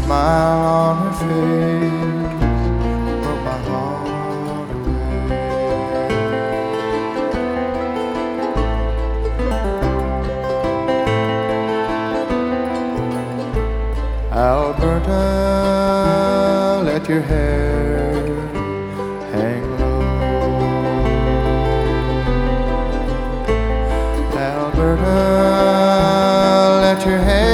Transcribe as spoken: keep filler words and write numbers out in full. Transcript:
smile on her face broke my heart away. Alberta, let your hair